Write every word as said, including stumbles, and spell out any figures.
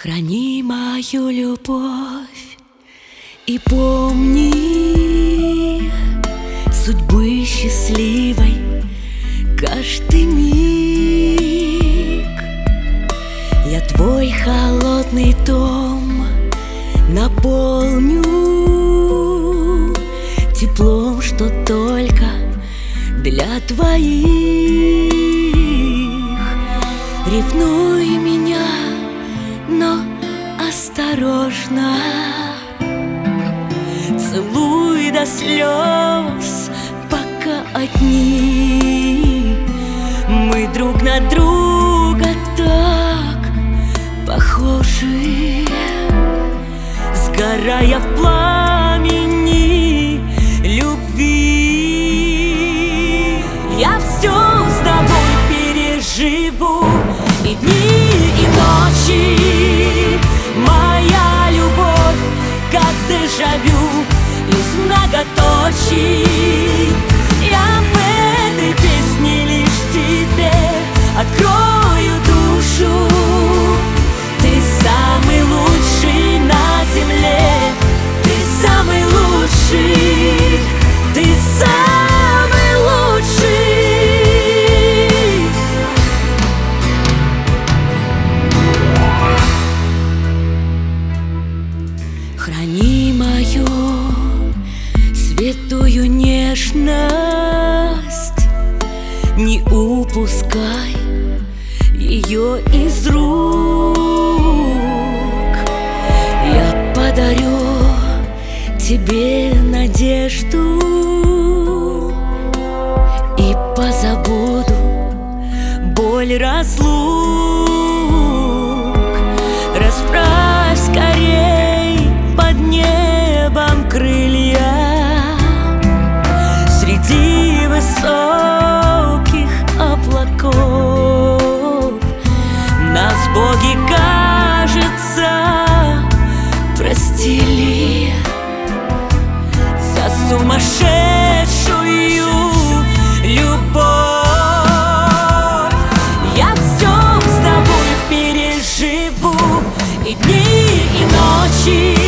Храни мою любовь и помни судьбы счастливой каждый миг. Я твой холодный дом наполню теплом, что только для твоих. Ревнуй меня, но осторожно, целуй до слез, пока одни. Мы друг на друга так похожи, сгорая в пламени любви. Я все с тобой переживу, и дни, и ночи. Моя любовь, как дежавю из многоточий. Я в этой песне лишь тебе открою душу. Ты самый лучший на земле, ты самый лучший, ты самый лучший. Храни мою святую нежность, не упускай ее из рук. Я подарю тебе надежду и позабуду боль разлук. Расправь скорей под небом крылья, среди высоких облаков. Нас боги, кажется, простили за сумасшедшую любовь. Я все с тобой переживу, и дни, и ночи.